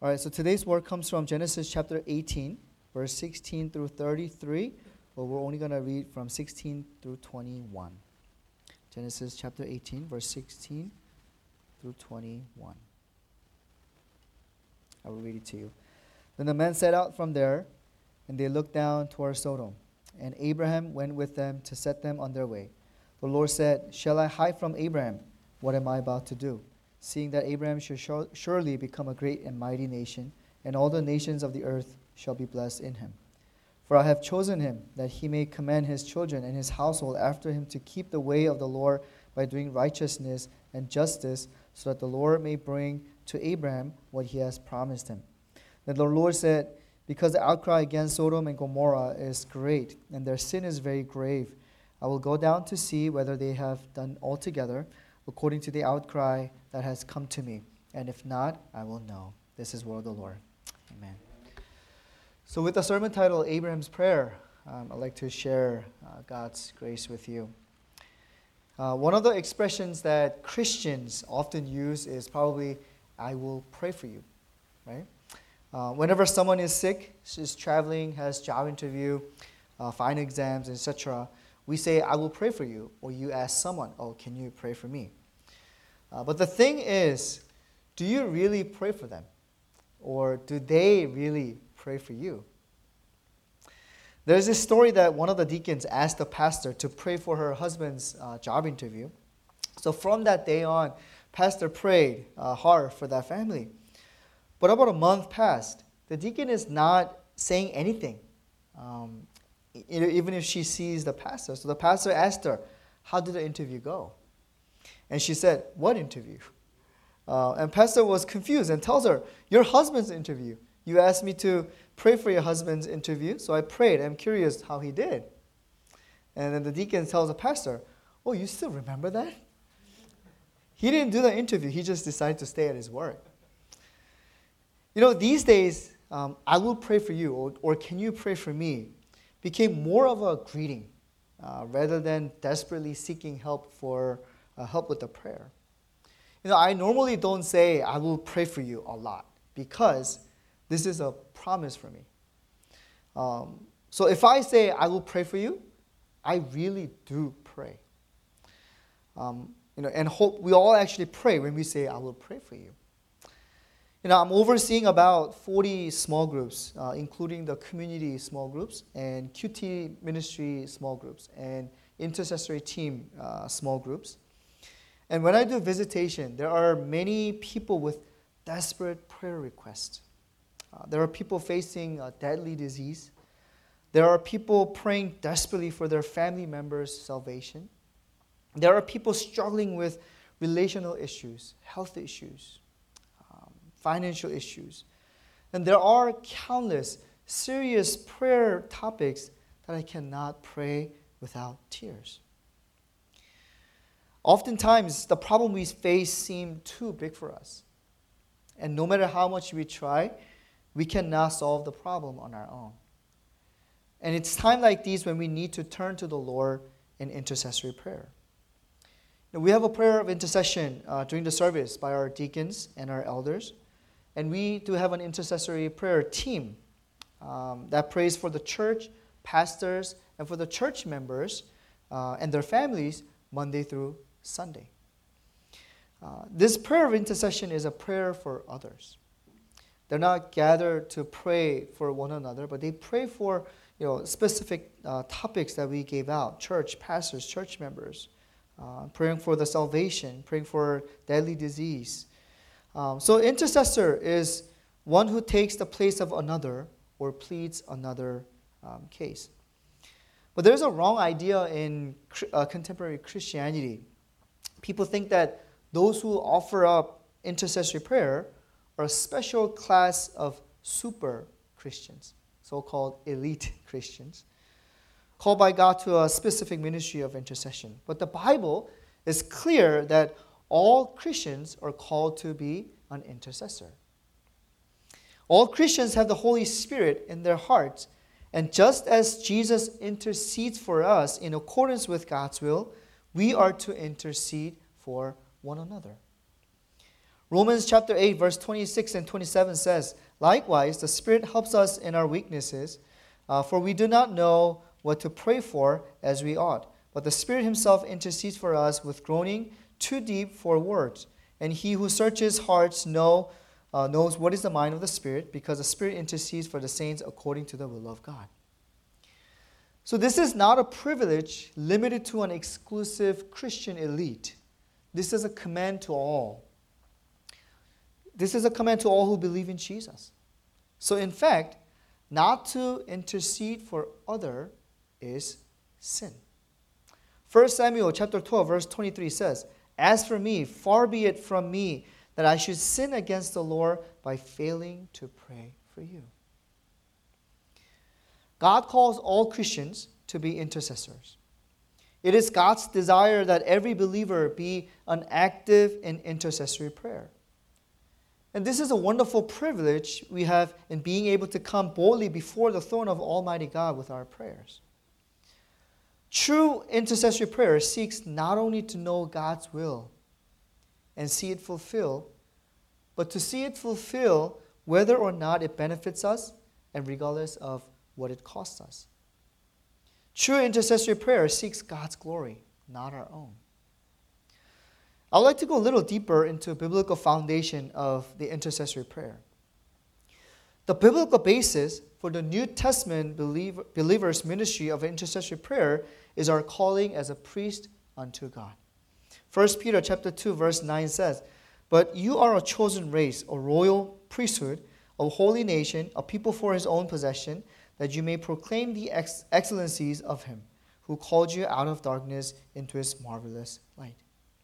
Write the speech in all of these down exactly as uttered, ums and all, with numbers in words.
All right, so today's word comes from Genesis chapter eighteen, verse sixteen through thirty-three, but we're only going to read from sixteen through twenty-one. Genesis chapter eighteen, verse sixteen through twenty-one. I will read it to you. Then the men set out from there, and they looked down toward Sodom. And Abraham went with them to set them on their way. The Lord said, "Shall I hide from Abraham? What am I about to do? Seeing that Abraham shall surely become a great and mighty nation, and all the nations of the earth shall be blessed in him. For I have chosen him, that he may command his children and his household after him to keep the way of the Lord by doing righteousness and justice, so that the Lord may bring to Abraham what he has promised him." Then the Lord said, "Because the outcry against Sodom and Gomorrah is great, and their sin is very grave, I will go down to see whether they have done altogether according to the outcry that has come to me. And if not, I will know." This is the word of the Lord. Amen. So with the sermon title, Abraham's Prayer, um, I'd like to share uh, God's grace with you. Uh, one of the expressions that Christians often use is probably, "I will pray for you," right? Uh, whenever someone is sick, is traveling, has job interview, uh, final exams, et cetera, we say, "I will pray for you," or you ask someone, "Oh, can you pray for me?" Uh, but the thing is, do you really pray for them? Or do they really pray for you? There's this story that one of the deacons asked the pastor to pray for her husband's uh, job interview. So from that day on, pastor prayed uh, hard for that family. But about a month passed. The deacon is not saying anything, um, even if she sees the pastor. So the pastor asked her, "How did the interview go?" And she said, "What interview?" Uh, and pastor was confused and tells her, "Your husband's interview. You asked me to pray for your husband's interview, so I prayed. I'm curious how he did." And then the deacon tells the pastor, "Oh, you still remember that?" He didn't do the interview. He just decided to stay at his work. You know, these days, um, "I will pray for you," or, or "Can you pray for me?" became more of a greeting uh, rather than desperately seeking help for uh, help with the prayer. You know, I normally don't say, "I will pray for you" a lot because this is a promise for me. Um, so if I say, "I will pray for you," I really do pray. Um, you know, and hope we all actually pray when we say, "I will pray for you." You know, I'm overseeing about forty small groups, uh, including the community small groups and Q T ministry small groups and intercessory team uh, small groups. And when I do visitation, there are many people with desperate prayer requests. Uh, there are people facing a deadly disease. There are people praying desperately for their family members' salvation. There are people struggling with relational issues, health issues, financial issues. And there are countless serious prayer topics that I cannot pray without tears. Oftentimes, the problem we face seems too big for us. And no matter how much we try, we cannot solve the problem on our own. And it's times like these when we need to turn to the Lord in intercessory prayer. Now, we have a prayer of intercession uh, during the service by our deacons and our elders. And we do have an intercessory prayer team um, that prays for the church, pastors, and for the church members uh, and their families Monday through Sunday. Uh, this prayer of intercession is a prayer for others. They're not gathered to pray for one another, but they pray for you know specific uh, topics that we gave out: church, pastors, church members, uh, praying for the salvation, praying for deadly disease. Um, so intercessor is one who takes the place of another or pleads another um, case. But there's a wrong idea in uh, contemporary Christianity. People think that those who offer up intercessory prayer are a special class of super Christians, so-called elite Christians, called by God to a specific ministry of intercession. But the Bible is clear that all Christians are called to be an intercessor. All Christians have the Holy Spirit in their hearts, and just as Jesus intercedes for us in accordance with God's will, we are to intercede for one another. Romans chapter eight, verse twenty-six and twenty-seven says, "Likewise, the Spirit helps us in our weaknesses, uh, for we do not know what to pray for as we ought. But the Spirit himself intercedes for us with groaning too deep for words. And he who searches hearts know, uh, knows what is the mind of the Spirit, because the Spirit intercedes for the saints according to the will of God." So this is not a privilege limited to an exclusive Christian elite. This is a command to all. This is a command to all who believe in Jesus. So in fact, not to intercede for other is sin. First Samuel chapter twelve, verse twenty-three says, "As for me, far be it from me that I should sin against the Lord by failing to pray for you." God calls all Christians to be intercessors. It is God's desire that every believer be an active in intercessory prayer. And this is a wonderful privilege we have in being able to come boldly before the throne of Almighty God with our prayers. True intercessory prayer seeks not only to know God's will and see it fulfilled, but to see it fulfilled whether or not it benefits us and regardless of what it costs us. True intercessory prayer seeks God's glory, not our own. I would like to go a little deeper into a biblical foundation of the intercessory prayer. The biblical basis for the New Testament believer, believers' ministry of intercessory prayer is our calling as a priest unto God. First Peter chapter two, verse nine says, "But you are a chosen race, a royal priesthood, a holy nation, a people for his own possession, that you may proclaim the ex- excellencies of him who called you out of darkness into his marvelous light."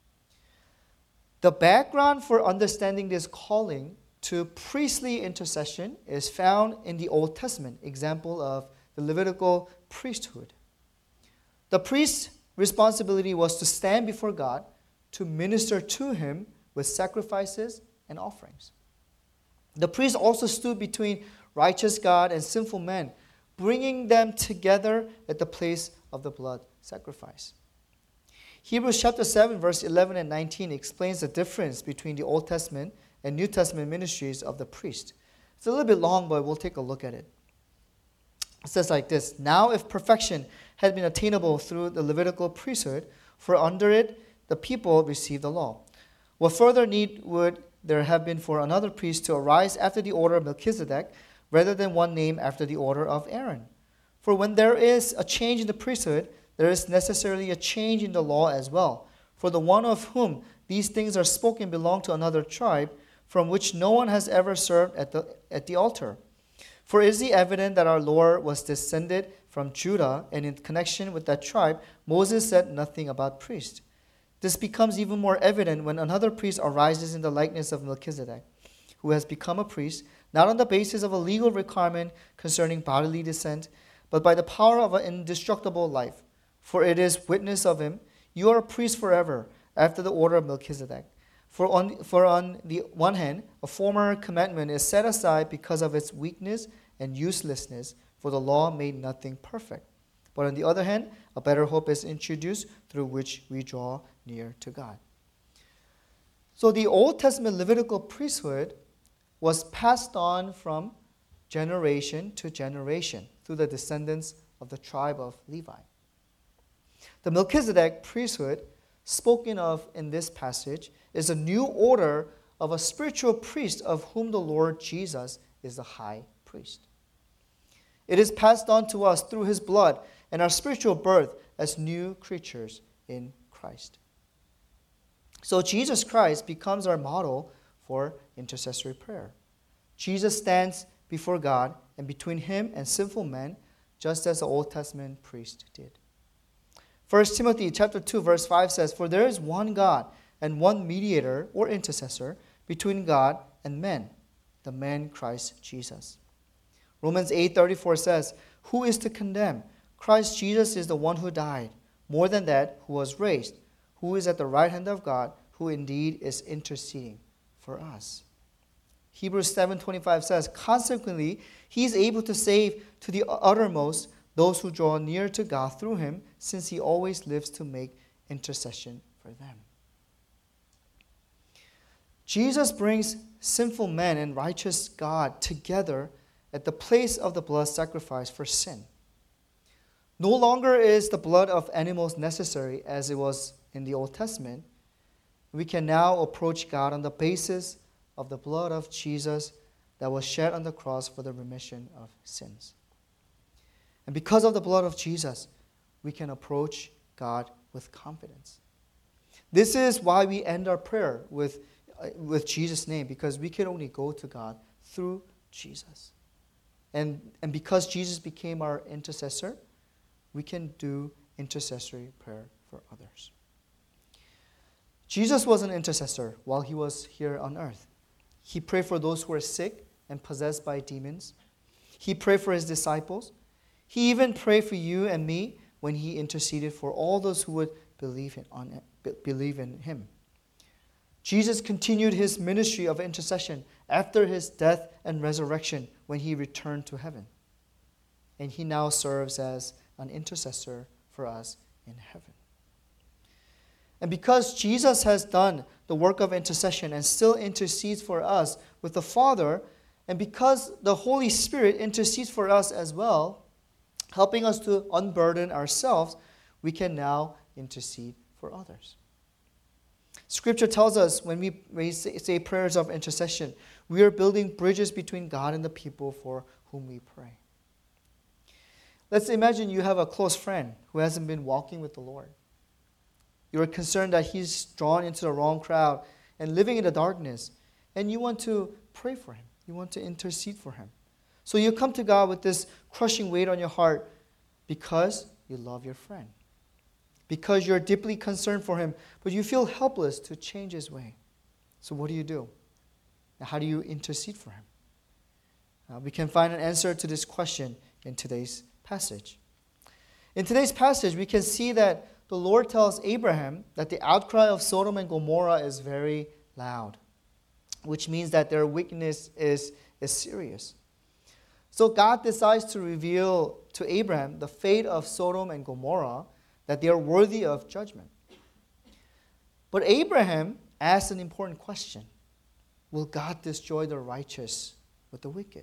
The background for understanding this calling to priestly intercession is found in the Old Testament example of the Levitical priesthood. The priest's responsibility was to stand before God to minister to him with sacrifices and offerings. The priest also stood between righteous God and sinful men, bringing them together at the place of the blood sacrifice. Hebrews chapter seven, verse eleven and nineteen explains the difference between the Old Testament and New Testament ministries of the priest. It's a little bit long, but we'll take a look at it. It says like this, "Now if perfection had been attainable through the Levitical priesthood, for under it the people received the law, what further need would there have been for another priest to arise after the order of Melchizedek, rather than one named after the order of Aaron? For when there is a change in the priesthood, there is necessarily a change in the law as well. For the one of whom these things are spoken belonged to another tribe, from which no one has ever served at the, at the altar. For is it evident that our Lord was descended from Judah, and in connection with that tribe, Moses said nothing about priest. This becomes even more evident when another priest arises in the likeness of Melchizedek, who has become a priest, not on the basis of a legal requirement concerning bodily descent, but by the power of an indestructible life. For it is witness of him, you are a priest forever, after the order of Melchizedek. For on, for on the one hand, a former commandment is set aside because of its weakness and uselessness, for the law made nothing perfect. But on the other hand, a better hope is introduced through which we draw near to God." So the Old Testament Levitical priesthood was passed on from generation to generation through the descendants of the tribe of Levi. The Melchizedek priesthood spoken of in this passage is a new order of a spiritual priest of whom the Lord Jesus is the high priest. It is passed on to us through his blood and our spiritual birth as new creatures in Christ. So Jesus Christ becomes our model for intercessory prayer. Jesus stands before God and between him and sinful men, just as the Old Testament priest did. First Timothy chapter two, verse five says, "For there is one God and one mediator or intercessor between God and men, the man Christ Jesus." Romans eight thirty-four says, "Who is to condemn? Christ Jesus is the one who died. More than that, who was raised, who is at the right hand of God, who indeed is interceding for us." Hebrews seven twenty-five says, "Consequently, he is able to save to the uttermost those who draw near to God through him, since he always lives to make intercession for them." Jesus brings sinful men and righteous God together at the place of the blood sacrifice for sin. No longer is the blood of animals necessary as it was in the Old Testament. We can now approach God on the basis of the blood of Jesus that was shed on the cross for the remission of sins. And because of the blood of Jesus, we can approach God with confidence. This is why we end our prayer with, uh, with Jesus' name, because we can only go to God through Jesus. And, and because Jesus became our intercessor, we can do intercessory prayer for others. Jesus was an intercessor while he was here on earth. He prayed for those who were sick and possessed by demons. He prayed for his disciples. He even prayed for you and me when he interceded for all those who would believe in, on, believe in him. Jesus continued his ministry of intercession after his death and resurrection when he returned to heaven. And he now serves as an intercessor for us in heaven. And because Jesus has done the work of intercession and still intercedes for us with the Father, and because the Holy Spirit intercedes for us as well, helping us to unburden ourselves, we can now intercede for others. Scripture tells us when we, when we say, say prayers of intercession, we are building bridges between God and the people for whom we pray. Let's imagine you have a close friend who hasn't been walking with the Lord. You are concerned that he's drawn into the wrong crowd and living in the darkness, and you want to pray for him. You want to intercede for him. So you come to God with this crushing weight on your heart because you love your friend, because you're deeply concerned for him, but you feel helpless to change his way. So what do you do? Now, how do you intercede for him? Uh, we can find an answer to this question in today's passage. In today's passage, we can see that the Lord tells Abraham that the outcry of Sodom and Gomorrah is very loud, which means that their wickedness is, is serious. So God decides to reveal to Abraham the fate of Sodom and Gomorrah, that they are worthy of judgment. But Abraham asks an important question. Will God destroy the righteous with the wicked?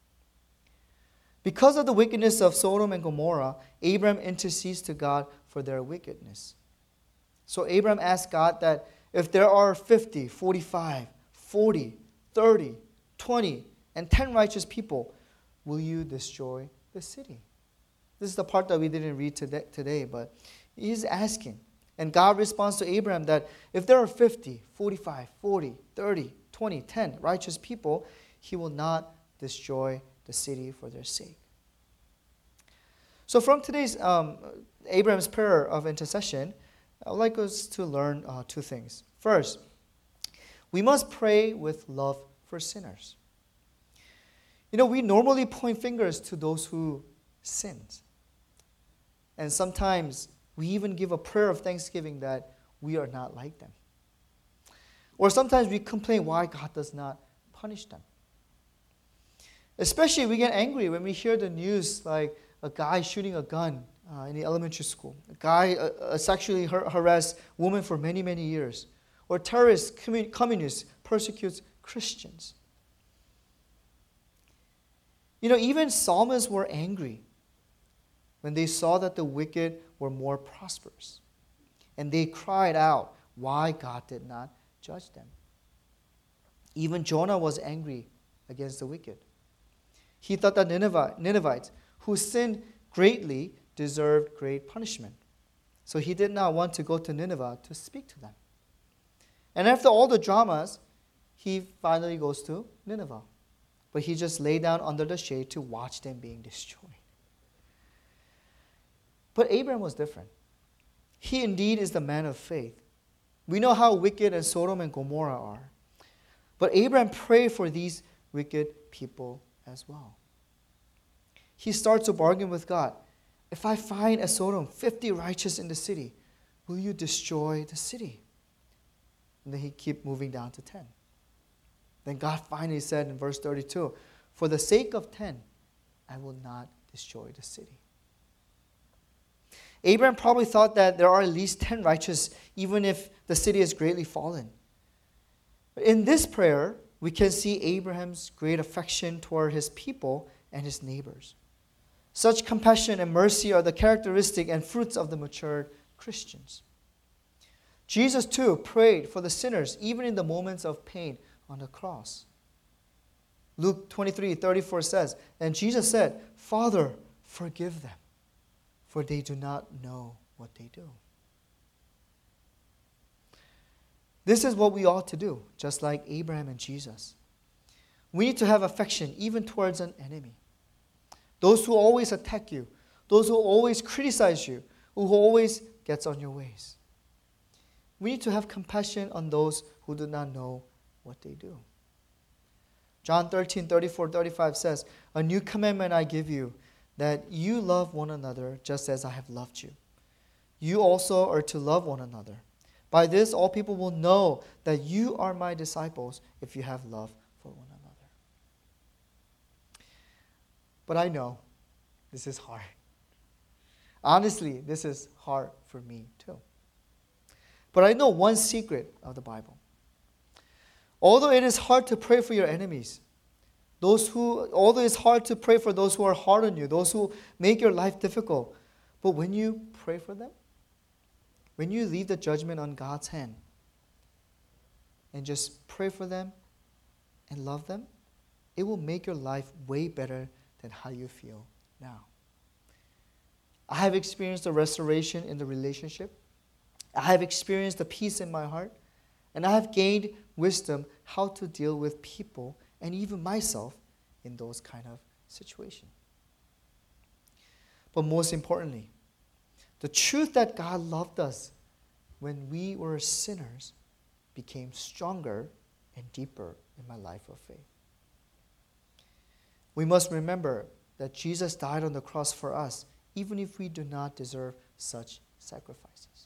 Because of the wickedness of Sodom and Gomorrah, Abraham intercedes to God for their wickedness. So Abraham asks God that if there are fifty, forty-five, forty, thirty, twenty, and ten righteous people, will you destroy the city? This is the part that we didn't read today, but he's asking. And God responds to Abraham that if there are fifty, forty-five, forty, thirty, twenty, ten righteous people, he will not destroy the city for their sake. So from today's um, Abraham's prayer of intercession, I would like us to learn uh, two things. First, we must pray with love for sinners. You know, we normally point fingers to those who sinned. And sometimes we even give a prayer of thanksgiving that we are not like them. Or sometimes we complain why God does not punish them. Especially we get angry when we hear the news like a guy shooting a gun uh, in the elementary school. A guy uh, uh, sexually har- harassed women for many, many years. Or terrorists, commun- communists persecutes Christians. You know, even psalmists were angry when they saw that the wicked were more prosperous. And they cried out why God did not judge them. Even Jonah was angry against the wicked. He thought that Nineveh, Ninevites, who sinned greatly, deserved great punishment. So he did not want to go to Nineveh to speak to them. And after all the dramas, he finally goes to Nineveh. But he just lay down under the shade to watch them being destroyed. But Abraham was different. He indeed is the man of faith. We know how wicked and Sodom and Gomorrah are. But Abraham prayed for these wicked people as well. He starts to bargain with God. If I find at Sodom fifty righteous in the city, will you destroy the city? And then he keeps moving down to ten. Then God finally said in verse thirty-two, for the sake of ten, I will not destroy the city. Abraham probably thought that there are at least ten righteous, even if the city is greatly fallen. In this prayer, we can see Abraham's great affection toward his people and his neighbors. Such compassion and mercy are the characteristic and fruits of the matured Christians. Jesus too prayed for the sinners even in the moments of pain on the cross. Luke twenty-three thirty-four says, and Jesus said, Father, forgive them, for they do not know what they do. This is what we ought to do, just like Abraham and Jesus. We need to have affection even towards an enemy. Those who always attack you, those who always criticize you, who always gets on your ways. We need to have compassion on those who do not know what they do. John thirteen thirty-four thirty-five says, a new commandment I give you, that you love one another just as I have loved you. You also are to love one another. By this, all people will know that you are my disciples if you have love for one another. But I know this is hard. Honestly, this is hard for me too. But I know one secret of the Bible. Although it is hard to pray for your enemies, those who, although it's hard to pray for those who are hard on you, those who make your life difficult, but when you pray for them, when you leave the judgment on God's hand and just pray for them and love them, it will make your life way better than how you feel now. I have experienced the restoration in the relationship. I have experienced the peace in my heart. And I have gained wisdom how to deal with people and even myself in those kind of situations. But most importantly, the truth that God loved us when we were sinners became stronger and deeper in my life of faith. We must remember that Jesus died on the cross for us, even if we do not deserve such sacrifices.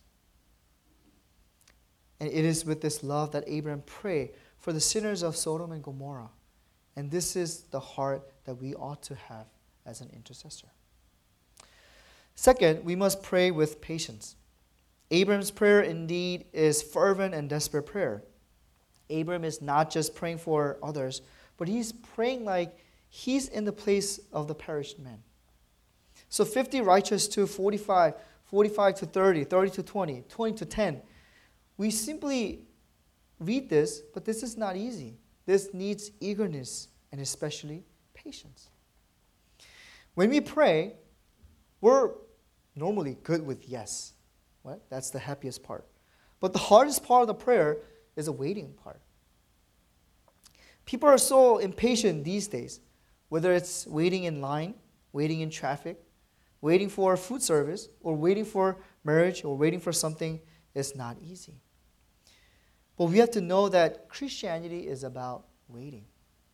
And it is with this love that Abraham prayed for the sinners of Sodom and Gomorrah. And this is the heart that we ought to have as an intercessor. Second, we must pray with patience. Abraham's prayer indeed is fervent and desperate prayer. Abraham is not just praying for others, but he's praying like he's in the place of the perished man. So fifty righteous to forty-five, forty-five to thirty, thirty to twenty, twenty to ten. We simply read this, but this is not easy. This needs eagerness and especially patience. When we pray, we're normally good with yes. Right? That's the happiest part. But the hardest part of the prayer is the waiting part. People are so impatient these days, whether it's waiting in line, waiting in traffic, waiting for food service, or waiting for marriage, or waiting for something is not easy. But we have to know that Christianity is about waiting.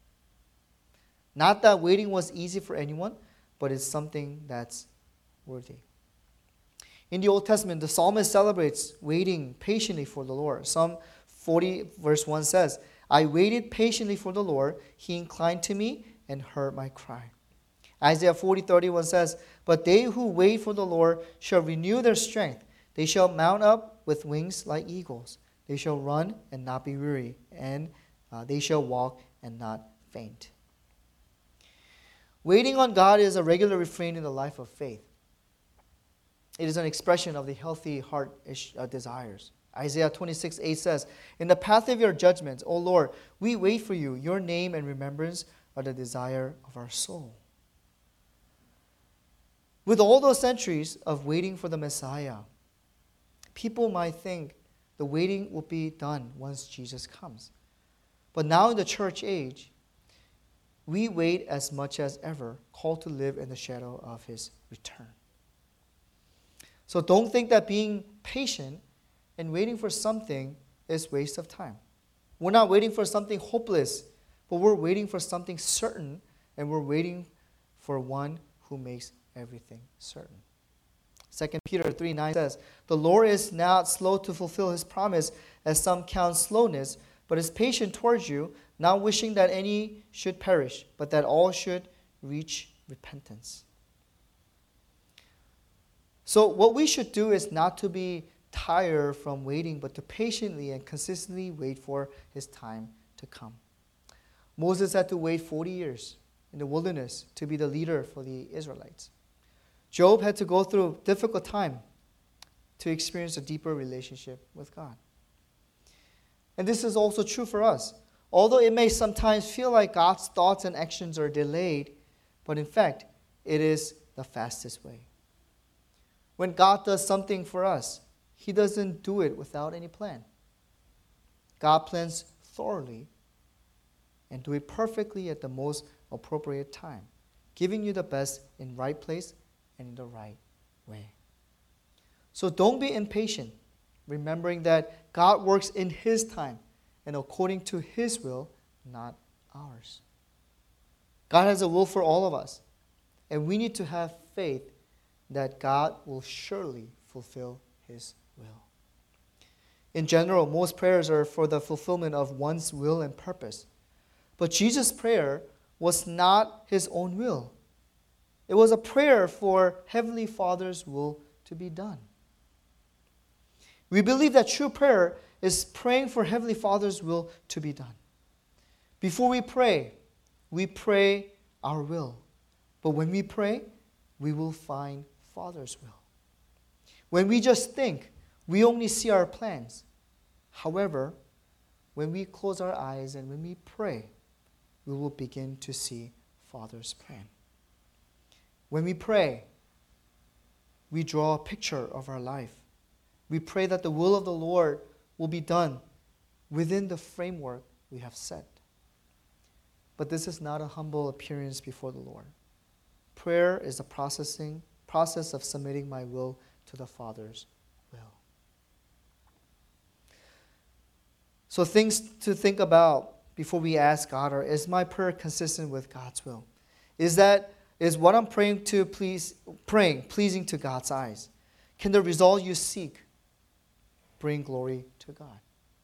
Not that waiting was easy for anyone, but it's something that's worthy. In the Old Testament, the psalmist celebrates waiting patiently for the Lord. Psalm forty verse one says, I waited patiently for the Lord. He inclined to me and heard my cry. Isaiah forty thirty-one says, but they who wait for the Lord shall renew their strength. They shall mount up with wings like eagles. They shall run and not be weary, and uh, they shall walk and not faint. Waiting on God is a regular refrain in the life of faith. It is an expression of the healthy heart uh, desires. Isaiah twenty-six eight says, in the path of your judgments, O Lord, we wait for you. Your name and remembrance are the desire of our soul. With all those centuries of waiting for the Messiah, people might think the waiting will be done once Jesus comes. But now in the church age, we wait as much as ever, called to live in the shadow of his return. So don't think that being patient and waiting for something is waste of time. We're not waiting for something hopeless, but we're waiting for something certain, and we're waiting for one who makes everything certain. Second Peter three nine says, the Lord is not slow to fulfill his promise, as some count slowness, but is patient towards you, not wishing that any should perish, but that all should reach repentance. So what we should do is not to be tire from waiting, but to patiently and consistently wait for his time to come. Moses had to wait forty years in the wilderness to be the leader for the Israelites. Job had to go through a difficult time to experience a deeper relationship with God. And this is also true for us. Although it may sometimes feel like God's thoughts and actions are delayed, but in fact, it is the fastest way. When God does something for us, he doesn't do it without any plan. God plans thoroughly and do it perfectly at the most appropriate time, giving you the best in right place and in the right way. So don't be impatient, remembering that God works in his time and according to his will, not ours. God has a will for all of us, and we need to have faith that God will surely fulfill his will. In general, most prayers are for the fulfillment of one's will and purpose. But Jesus' prayer was not his own will. It was a prayer for Heavenly Father's will to be done. We believe that true prayer is praying for Heavenly Father's will to be done. Before we pray, we pray our will. But when we pray, we will find Father's will. When we just think, we only see our plans. However, when we close our eyes and when we pray, we will begin to see Father's plan. When we pray, we draw a picture of our life. We pray that the will of the Lord will be done within the framework we have set. But this is not a humble appearance before the Lord. Prayer is a processing process of submitting my will to the Father's will. So things to think about before we ask God are, is my prayer consistent with God's will? Is that is what I'm praying to please praying pleasing to God's eyes? Can the result you seek bring glory to God?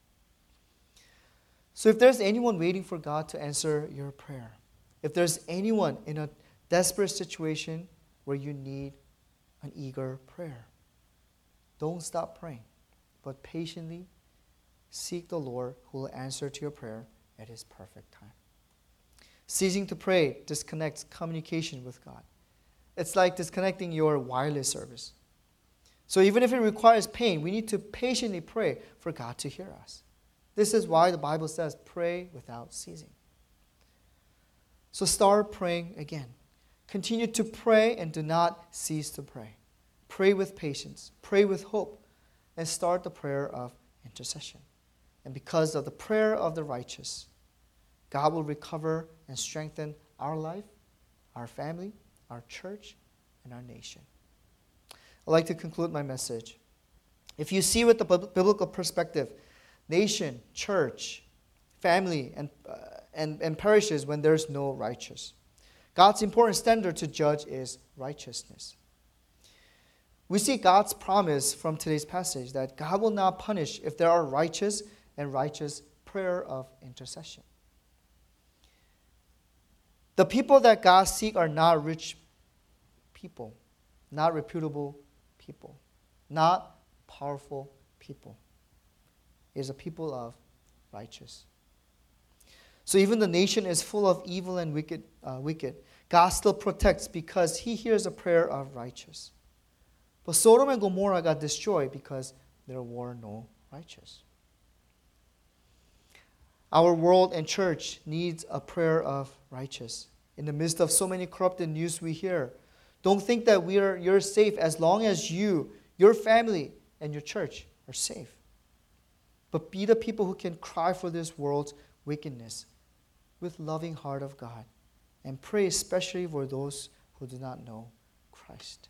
So if there's anyone waiting for God to answer your prayer, if there's anyone in a desperate situation where you need an eager prayer, don't stop praying, but patiently seek the Lord who will answer to your prayer at his perfect time. Ceasing to pray disconnects communication with God. It's like disconnecting your wireless service. So even if it requires pain, we need to patiently pray for God to hear us. This is why the Bible says, pray without ceasing. So start praying again. Continue to pray and do not cease to pray. Pray with patience. Pray with hope. And start the prayer of intercession. And because of the prayer of the righteous, God will recover and strengthen our life, our family, our church, and our nation. I'd like to conclude my message. If you see with the biblical perspective, nation, church, family, and, uh, and, and parishes when there's no righteous. God's important standard to judge is righteousness. We see God's promise from today's passage that God will not punish if there are righteous and righteous prayer of intercession. The people that God seeks are not rich people, not reputable people, not powerful people. It is a people of righteous. So even the nation is full of evil and wicked, uh, wicked. God still protects because he hears a prayer of righteous. But Sodom and Gomorrah got destroyed because there were no righteous. Our world and church needs a prayer of righteous. In the midst of so many corrupted news we hear, don't think that we are you're safe as long as you, your family, and your church are safe. But be the people who can cry for this world's wickedness with loving heart of God and pray especially for those who do not know Christ.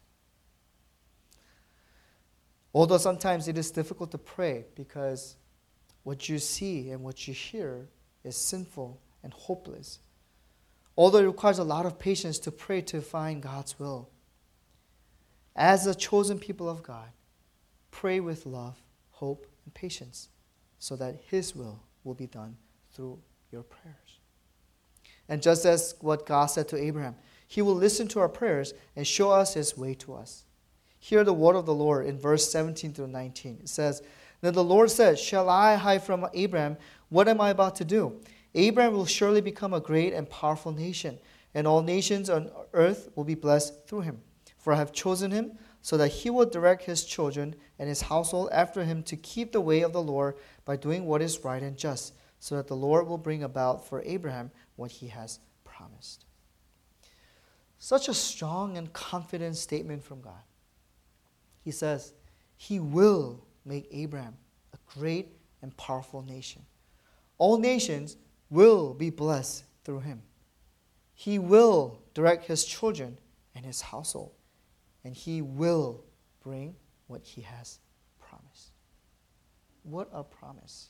Although sometimes it is difficult to pray because what you see and what you hear is sinful and hopeless. Although it requires a lot of patience to pray to find God's will. As a chosen people of God, pray with love, hope, and patience so that his will will be done through your prayers. And just as what God said to Abraham, he will listen to our prayers and show us his way to us. Hear the word of the Lord in verse seventeen through nineteen. It says, Then the Lord said, Shall I hide from Abraham? What am I about to do? Abraham will surely become a great and powerful nation, and all nations on earth will be blessed through him. For I have chosen him, so that he will direct his children and his household after him to keep the way of the Lord by doing what is right and just, so that the Lord will bring about for Abraham what he has promised. Such a strong and confident statement from God. He says, He will make Abraham a great and powerful nation. All nations will be blessed through him. He will direct his children and his household, and he will bring what he has promised. What a promise.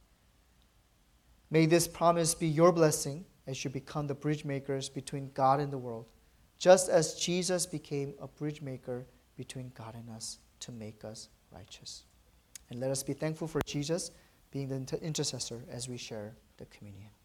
May this promise be your blessing as you become the bridge makers between God and the world, just as Jesus became a bridge maker between God and us to make us righteous. And let us be thankful for Jesus being the intercessor as we share the communion.